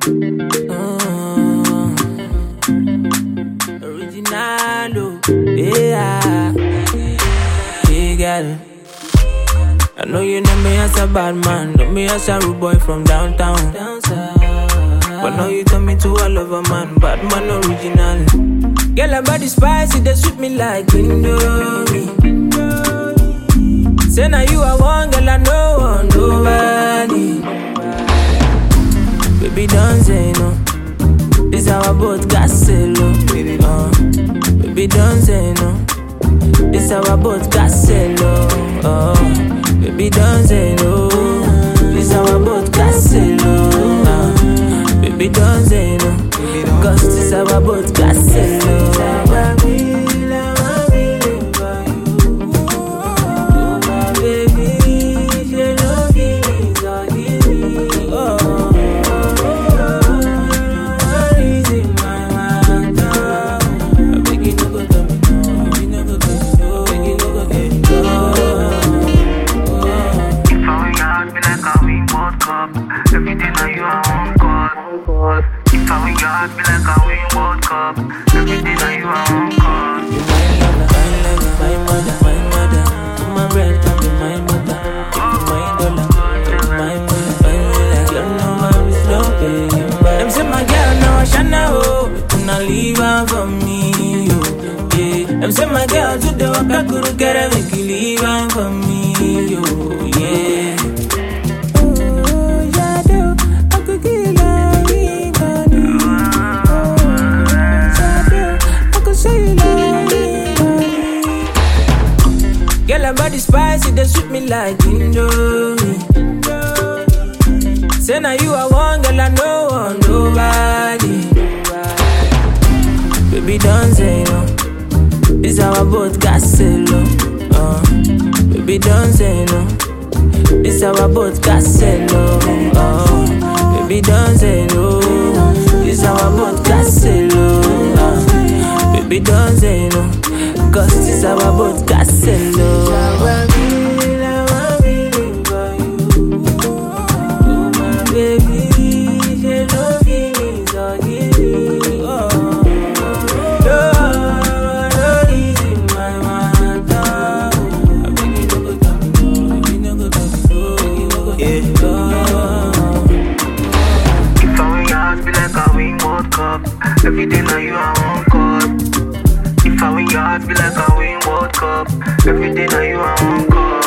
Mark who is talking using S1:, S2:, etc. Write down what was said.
S1: Original, yeah. Hey girl, I know you know me as a bad man, know me as a rude boy from downtown. But now you turn me to a lover man, bad man original. Girl, her body spicy, they sweet me like Indomie. Say now you are one girl, I know one nobody. Baby, don't say no. This our boat got selo. Baby, don't say no. This our boat got selo. Baby, don't say no. This our boat got selo. Baby, don't say no. Cause this our boat got selo.
S2: Everything that you are on call. If I win your heart, be like I win World Cup. Everything that you are on call.
S1: You my mother, my mother. My bread can be my mother. My dollar, my mother. Like you know I'm stopping. Them say my girl now I shana oh, you not leave her for me yo. Yeah. Them say my girl to the waka guru get her make you leave her for me yo. Yeah. Girl, her body spicy, they sweet me like Indomie. Say now you are one girl, I know one nobody. Baby, don't say no. This our boat got selo. Baby, don't say no. This our boat got selo. Baby, don't say no. This our boat got selo. Baby, don't say no. Cause this our boat got selo.
S2: Everything that you are on call. If I win your heart, be like I win World Cup. Everything that you are on call.